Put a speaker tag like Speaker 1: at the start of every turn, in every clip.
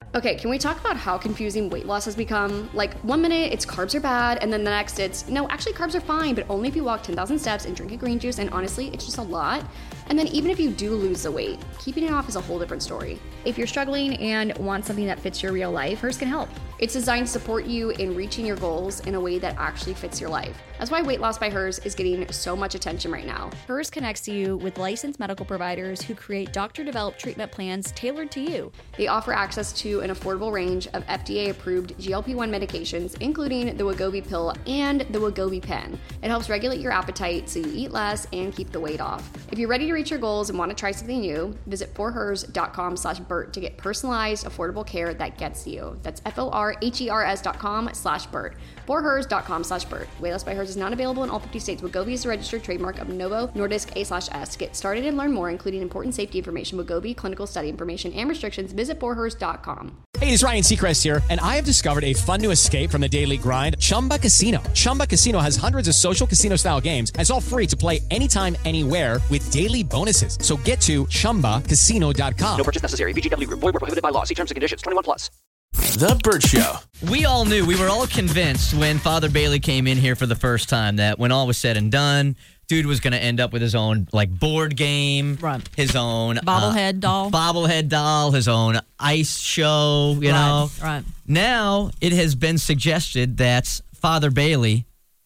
Speaker 1: Okay, can we talk about how confusing weight loss has become? Like, 1 minute it's carbs are bad, and then the next it's, no, actually carbs are fine, but only if you walk 10,000 steps and drink a green juice, and honestly, it's just a lot. And then even if you do lose the weight, keeping it off is a whole different story.
Speaker 2: If you're struggling and want something that fits your real life, Hers can help.
Speaker 1: It's designed to support you in reaching your goals in a way that actually fits your life. That's why Weight Loss by Hers is getting so much attention right now.
Speaker 2: Hers connects you with licensed medical providers who create doctor-developed treatment plans tailored to you.
Speaker 1: They offer access to an affordable range of FDA-approved GLP-1 medications, including the Wegovy pill and the Wegovy pen. It helps regulate your appetite so you eat less and keep the weight off. If you're ready to reach your goals and want to try something new, visit forhers.com/Bert to get personalized, affordable care that gets you. That's forhers.com/Bert. forhers.com/Bert. Weight Loss by Hers is not available in all 50 states. Wegovy is a registered trademark of Novo Nordisk A/S. To get started and learn more, including important safety information, Wegovy, clinical study information, and restrictions, visit forhers.com.
Speaker 3: Hey, it's Ryan Seacrest here, and I have discovered a fun new escape from the daily grind, Chumba Casino. Chumba Casino has hundreds of social casino-style games, and it's all free to play anytime, anywhere with daily bonuses. So get to ChumbaCasino.com.
Speaker 4: No purchase necessary. VGW Group. Void where prohibited by law. See terms and conditions. 21+.
Speaker 5: The Bert Show.
Speaker 6: We all knew, we were all convinced when Father Bailey came in here for the first time that when all was said and done, dude was going to end up with his own board game,
Speaker 7: right.
Speaker 6: His own
Speaker 7: bobblehead
Speaker 6: doll, his own ice show, you know.
Speaker 7: Right.
Speaker 6: Now it has been suggested that Father Bailey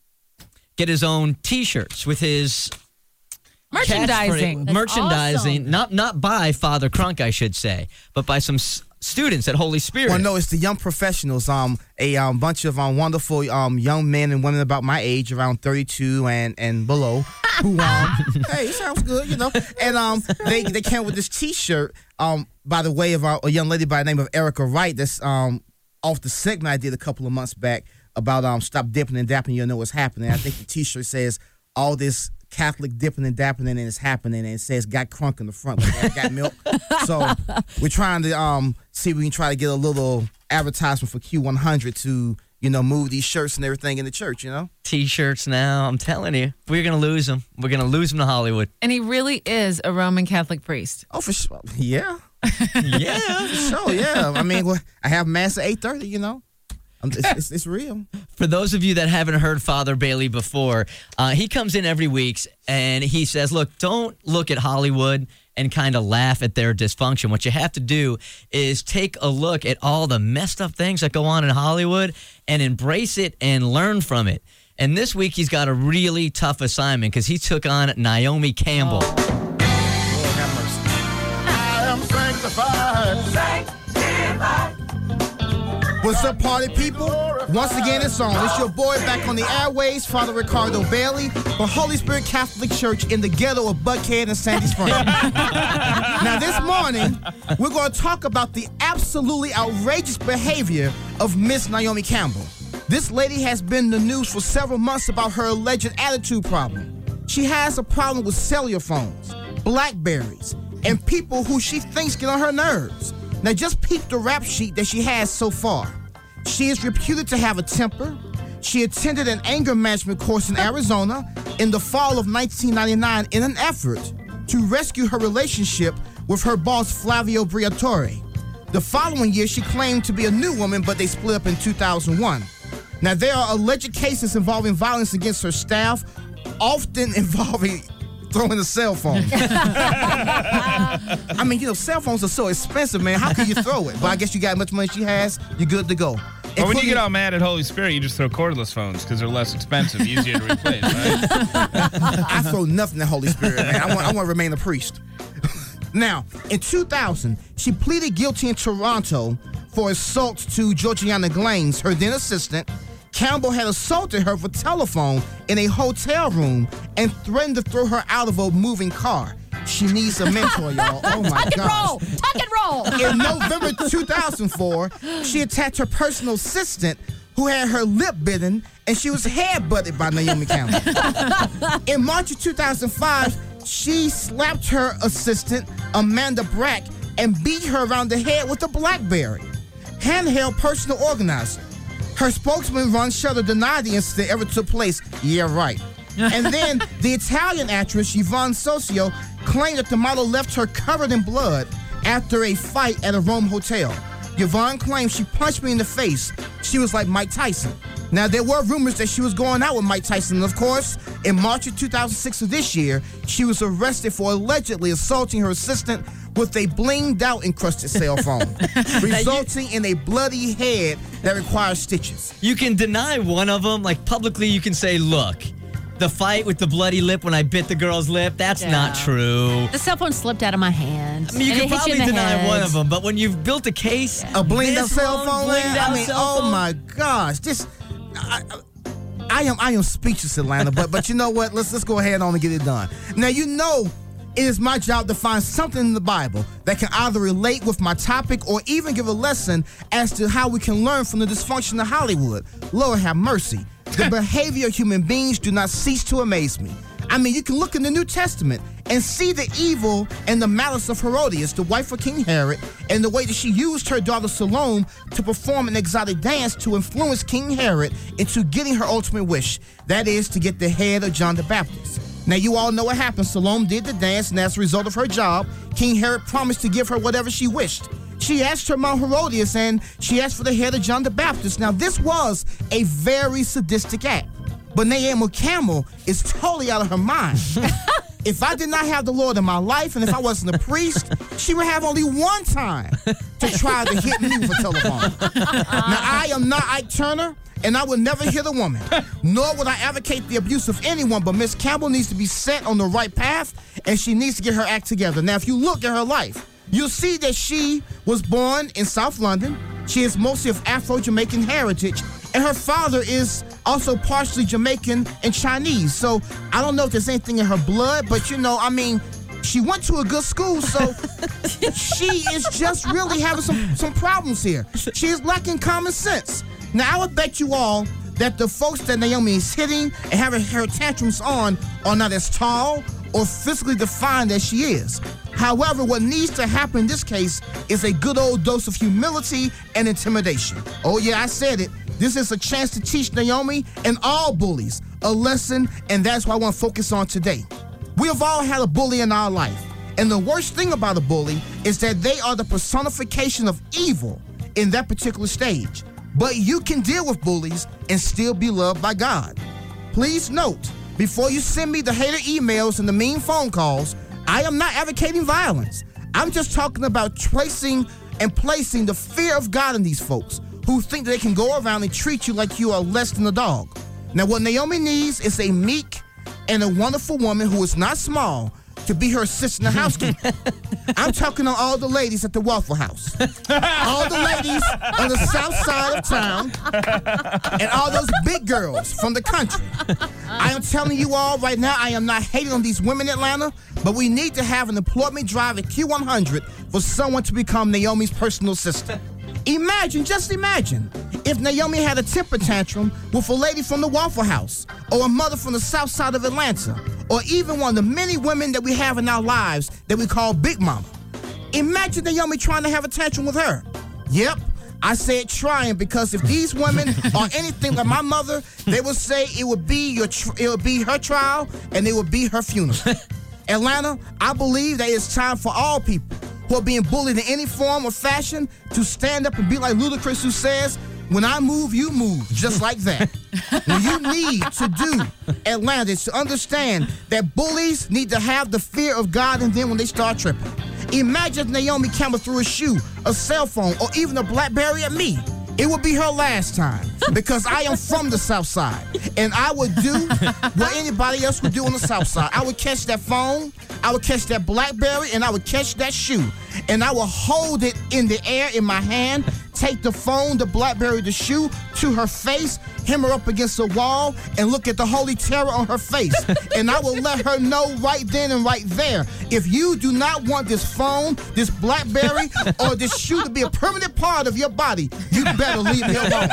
Speaker 6: get his own T-shirts with his
Speaker 7: merchandising.
Speaker 6: Merchandising, awesome. Not by Father Crunk, I should say, but by some students at Holy Spirit.
Speaker 8: Well, no, it's the young professionals. A bunch of wonderful young men and women about my age, around 32 and below. Who hey, it sounds good, you know. And they came up with this T-shirt by the way of a young lady by the name of Erica Wright. That's off the segment I did a couple of months back about stop dipping and dapping. You'll know what's happening. I think the T-shirt says all this Catholic dipping and dapping and it's happening, and it says got crunk in the front, like got milk. So we're trying to see if we can try to get a little advertisement for Q100 to, you know, move these shirts and everything in the church, you know?
Speaker 6: T-shirts now, I'm telling you, we're going to lose them. We're going to lose them to Hollywood.
Speaker 7: And he really is a Roman Catholic priest.
Speaker 8: Oh, for sure. Yeah.
Speaker 6: Yeah.
Speaker 8: For sure, yeah. I mean, I have Mass at 8:30, you know? It's real.
Speaker 6: For those of you that haven't heard Father Bailey before, he comes in every week and he says, look, don't look at Hollywood and kind of laugh at their dysfunction. What you have to do is take a look at all the messed up things that go on in Hollywood and embrace it and learn from it. And this week he's got a really tough assignment because he took on Naomi Campbell.
Speaker 8: Lord have mercy. I am sanctified. Sanctified. What's up, party people? Once again, it's on. It's your boy back on the airways, Father Ricardo Bailey, for Holy Spirit Catholic Church in the ghetto of Buckhead and Sandy Springs. Now, this morning, we're going to talk about the absolutely outrageous behavior of Miss Naomi Campbell. This lady has been in the news for several months about her alleged attitude problem. She has a problem with cellular phones, Blackberries, and people who she thinks get on her nerves. Now, just peep the rap sheet that she has so far. She is reputed to have a temper. She attended an anger management course in Arizona in the fall of 1999 in an effort to rescue her relationship with her boss, Flavio Briatore. The following year, she claimed to be a new woman, but they split up in 2001. Now, there are alleged cases involving violence against her staff, often involving throwing a cell phone. I mean, you know, cell phones are so expensive, man. How can you throw it? But I guess you got much money she has, you're good to go.
Speaker 9: But when you get all mad at Holy Spirit, you just throw cordless phones because they're less expensive, easier to replace, right?
Speaker 8: I throw nothing at Holy Spirit, man. I want to remain a priest. Now, in 2000, she pleaded guilty in Toronto for assault to Georgiana Glaines, her then assistant. Campbell had assaulted her for telephone in a hotel room and threatened to throw her out of a moving car. She needs a mentor, y'all. Oh, my gosh.
Speaker 7: Tuck and roll.
Speaker 8: In November 2004, she attacked her personal assistant who had her lip bitten, and she was head-butted by Naomi Campbell. In March of 2005, she slapped her assistant, Amanda Brack, and beat her around the head with a BlackBerry. Handheld personal organizer. Her spokesman, Ron Shutter, denied the incident ever took place. Yeah, right. And then the Italian actress, Yvonne Socio, claimed that the model left her covered in blood after a fight at a Rome hotel. Yvonne claims she punched me in the face. She was like Mike Tyson. Now, there were rumors that she was going out with Mike Tyson. And of course, in March of 2006 of this year, she was arrested for allegedly assaulting her assistant with a blinged-out encrusted cell phone, resulting in a bloody head that requires stitches.
Speaker 6: You can deny one of them. Like, publicly, you can say, look, the fight with the bloody lip when I bit the girl's lip, that's not true.
Speaker 7: The cell phone slipped out of my hand.
Speaker 6: I mean, you
Speaker 7: and
Speaker 6: can
Speaker 7: it hit
Speaker 6: probably
Speaker 7: in the
Speaker 6: deny
Speaker 7: head.
Speaker 6: one of them, but when you've built a case,
Speaker 8: A blinged-out cell phone, man? I mean,
Speaker 6: cell phone?
Speaker 8: oh my gosh. I am speechless, Atlanta, but you know what? Let's go ahead on and get it done. Now, you know it is my job to find something in the Bible that can either relate with my topic or even give a lesson as to how we can learn from the dysfunction of Hollywood. Lord have mercy. The behavior of human beings do not cease to amaze me. I mean, you can look in the New Testament and see the evil and the malice of Herodias, the wife of King Herod, and the way that she used her daughter Salome to perform an exotic dance to influence King Herod into getting her ultimate wish, that is, to get the head of John the Baptist. Now, you all know what happened. Salome did the dance, and as a result of her job, King Herod promised to give her whatever she wished. She asked her mom Herodias, and she asked for the head of John the Baptist. Now, this was a very sadistic act, but Naomi Campbell is totally out of her mind. If I did not have the Lord in my life, and if I wasn't a priest, she would have only one time to try to hit me with a telephone. Now, I am not Ike Turner, and I would never hit a woman, nor would I advocate the abuse of anyone, but Miss Campbell needs to be set on the right path, and she needs to get her act together. Now, if you look at her life, you'll see that she was born in South London. She is mostly of Afro-Jamaican heritage, and her father is also partially Jamaican and Chinese. So I don't know if there's anything in her blood, but you know, I mean, she went to a good school, so she is just really having some problems here. She is lacking common sense. Now, I would bet you all that the folks that Naomi is hitting and having her tantrums on are not as tall or physically defined as she is. However, what needs to happen in this case is a good old dose of humility and intimidation. Oh yeah, I said it. This is a chance to teach Naomi and all bullies a lesson, and that's what I want to focus on today. We have all had a bully in our life, and the worst thing about a bully is that they are the personification of evil in that particular stage. But you can deal with bullies and still be loved by God. Please note, before you send me the hater emails and the mean phone calls, I am not advocating violence. I'm just talking about tracing and placing the fear of God in these folks who think that they can go around and treat you like you are less than a dog. Now, what Naomi needs is a meek and a wonderful woman who is not small to be her assistant housekeeper. I'm talking to all the ladies at the Waffle House, all the ladies on the south side of town, and all those big girls from the country. I am telling you all right now, I am not hating on these women in Atlanta, but we need to have an employment drive at Q100 for someone to become Naomi's personal assistant. Just imagine, if Naomi had a temper tantrum with a lady from the Waffle House, or a mother from the south side of Atlanta, or even one of the many women that we have in our lives that we call Big Mama. Imagine Naomi trying to have a tantrum with her. Yep, I said trying, because if these women are anything like my mother, they would say it would be her trial and it would be her funeral. Atlanta, I believe that it's time for all people who are being bullied in any form or fashion to stand up and be like Ludacris, who says, when I move, you move, just like that. What you need to do, Atlanta, is to understand that bullies need to have the fear of God, and then when they start tripping. Imagine if Naomi Campbell threw a shoe, a cell phone, or even a BlackBerry at me. It would be her last time, because I am from the South Side, and I would do what anybody else would do on the South Side. I would catch that phone, I would catch that BlackBerry, and I would catch that shoe, and I would hold it in the air in my hand, take the phone, the BlackBerry, the shoe to her face, hem her up against the wall, and look at the holy terror on her face. And I will let her know right then and right there, if you do not want this phone, this BlackBerry, or this shoe to be a permanent part of your body, you better leave me alone.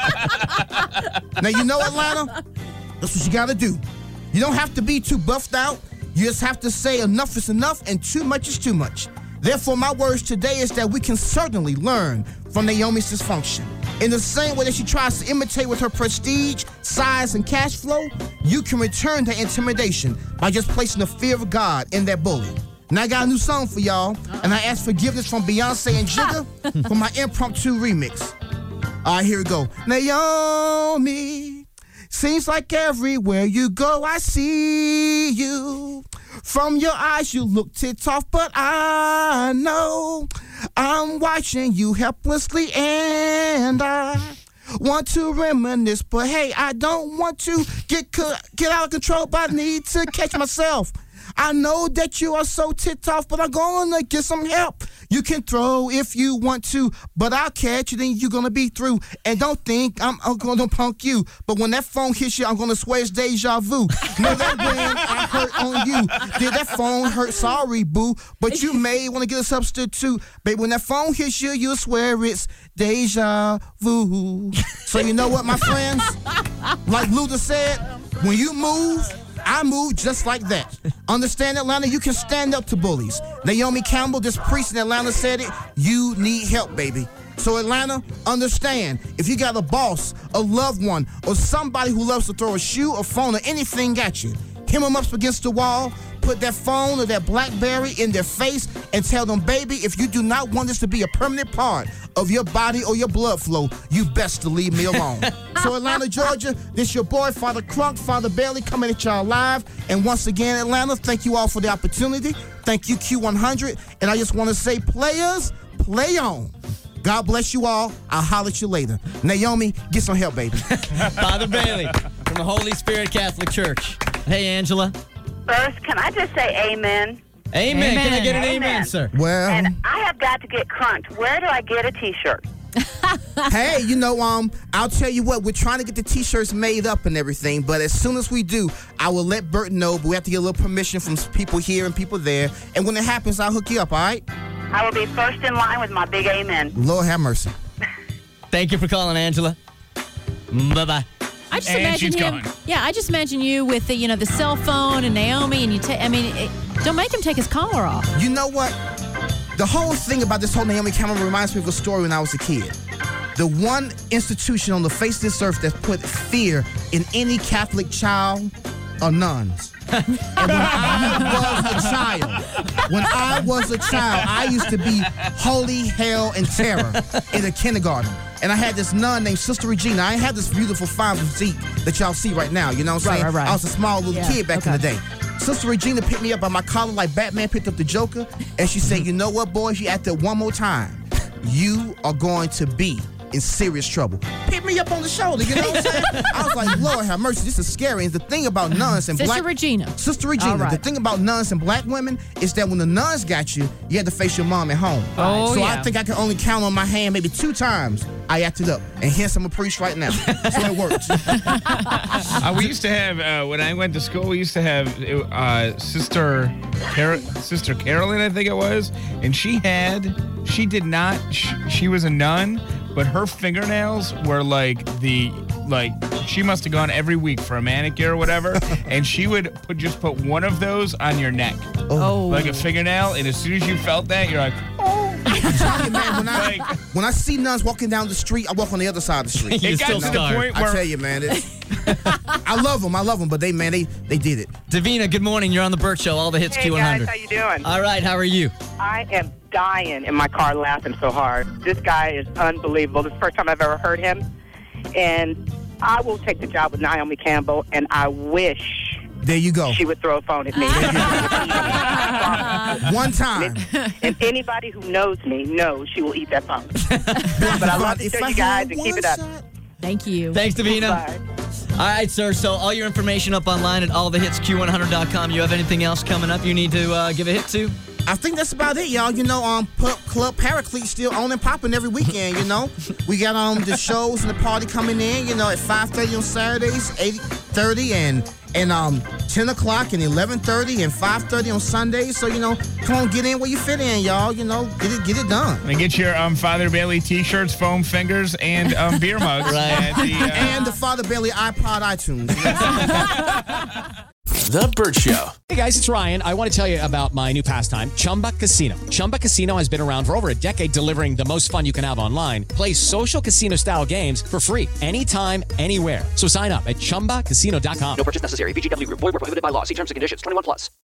Speaker 8: Now, you know, Atlanta, that's what you gotta do. You don't have to be too buffed out. You just have to say enough is enough and too much is too much. Therefore, my words today is that we can certainly learn from Naomi's dysfunction. In the same way that she tries to imitate with her prestige, size, and cash flow, you can return to intimidation by just placing the fear of God in that bully. Now I got a new song for y'all, and I asked forgiveness from Beyonce and Jigga for my impromptu remix. All right, here we go. Naomi, seems like everywhere you go, I see you. From your eyes, you look ticked off, but I know I'm watching you helplessly, and I want to reminisce, but hey, I don't want to get out of control, but I need to catch myself. I know that you are so ticked off, but I'm gonna get some help. You can throw if you want to, but I'll catch you, then you're gonna be through. And don't think I'm gonna punk you, but when that phone hits you, I'm gonna swear it's deja vu. Know that when I hurt on you, did that phone hurt? Sorry, boo, but you may wanna get a substitute. Baby, when that phone hits you, you'll swear it's deja vu. So you know what, my friends? Like Luther said, when you move, I move just like that. Understand, Atlanta? You can stand up to bullies. Naomi Campbell, this priest in Atlanta, said it. You need help, baby. So, Atlanta, understand. If you got a boss, a loved one, or somebody who loves to throw a shoe, a phone, or anything at you, hem them up against the wall, put that phone or that BlackBerry in their face, and tell them, baby, if you do not want this to be a permanent part of your body or your blood flow, you best to leave me alone. So Atlanta, Georgia, this your boy, Father Crunk, Father Bailey, coming at y'all live. And once again, Atlanta, thank you all for the opportunity. Thank you, Q100. And I just want to say, players, play on. God bless you all. I'll holler at you later. Naomi, get some help, baby.
Speaker 6: Father Bailey from the Holy Spirit Catholic Church. Hey, Angela.
Speaker 5: First, can I just say amen?
Speaker 6: Amen. Can I get an amen, sir?
Speaker 8: Well,
Speaker 5: And I have got to get crunked. Where do I get a T-shirt?
Speaker 8: hey, you know, I'll tell you what, we're trying to get the T-shirts made up and everything, but as soon as we do, I will let Burton know, but we have to get a little permission from people here and people there, and when it happens, I'll hook you up, all right?
Speaker 5: I will be first in line with my big amen.
Speaker 8: Lord have mercy.
Speaker 6: Thank you for calling, Angela. Bye-bye.
Speaker 7: I just
Speaker 9: And
Speaker 7: imagine
Speaker 9: she's
Speaker 7: him.
Speaker 9: gone.
Speaker 7: Yeah, I just imagine you with the the cell phone and Naomi, and don't make him take his collar off.
Speaker 8: You know what? The whole thing about this whole Naomi Campbell reminds me of a story when I was a kid. The one institution on the face of this earth that put fear in any Catholic child are nuns. And when I was a child, I used to be holy hell and terror in a kindergarten. And I had this nun named Sister Regina. I ain't had this beautiful fine physique that y'all see right now. You know what I'm saying?
Speaker 7: Right.
Speaker 8: I was a small little kid back in the day. Sister Regina picked me up by my collar like Batman picked up the Joker. And she said, you know what, boy? If you act that one more time, you are going to be in serious trouble. Pick me up on the shoulder, you know what I'm saying? I was like, Lord have mercy, this is scary. And the thing about nuns and
Speaker 7: Sister Regina.
Speaker 8: All right. The thing about nuns and black women is that when the nuns got you, you had to face your mom at home.
Speaker 7: Oh,
Speaker 8: so
Speaker 7: yeah.
Speaker 8: I think I can only count on my hand maybe 2 times I acted up. And hence I'm a priest right now. So it works.
Speaker 9: We used to have, when I went to school, we used to have Sister Carolyn, I think it was. And she was a nun, but her fingernails were she must have gone every week for a manicure or whatever, and she would put one of those on your neck, like a fingernail, and as soon as you felt that, you're like,
Speaker 8: I'm telling you, man, when I see nuns walking down the street, I walk on the other side of the street.
Speaker 9: it got to the point
Speaker 8: I
Speaker 9: where
Speaker 8: tell you, man, I love them, but they did it.
Speaker 6: Davina, good morning. You're on the Burt Show. All the hits
Speaker 5: Hey,
Speaker 6: Q100.
Speaker 5: guys, how you doing?
Speaker 6: All right, how are you?
Speaker 5: I am dying in my car laughing so hard. This guy is unbelievable. This is the first time I've ever heard him. And I will take the job with Naomi Campbell, and I wish
Speaker 8: there you go.
Speaker 5: She would throw a phone at me.
Speaker 8: One time.
Speaker 5: And anybody who knows me knows she will eat that phone. But I love to show you guys and keep it up.
Speaker 7: Thank you.
Speaker 6: Thanks, Davina.
Speaker 5: Bye.
Speaker 6: All right, sir. So all your information up online at allthehitsq100.com. You have anything else coming up you need to give a hit to?
Speaker 8: I think that's about it, y'all. You know, Club Paraclete still on and popping every weekend, you know. We got the shows and the party coming in, you know, at 5:30 on Saturdays, 8:30 and 10 o'clock and 11:30 and 5:30 on Sundays. So, you know, come on, get in where you fit in, y'all. You know, get it done.
Speaker 9: And get your Father Bailey T-shirts, foam fingers, and beer mugs.
Speaker 6: Right.
Speaker 8: And the Father Bailey iPod iTunes.
Speaker 10: The Burt Show.
Speaker 3: Hey guys, it's Ryan. I want to tell you about my new pastime, Chumba Casino. Chumba Casino has been around for over a decade, delivering the most fun you can have online. Play social casino-style games for free anytime, anywhere. So sign up at ChumbaCasino.com.
Speaker 4: No purchase necessary. VGW Group. Void where prohibited by law. See terms and conditions. 21+.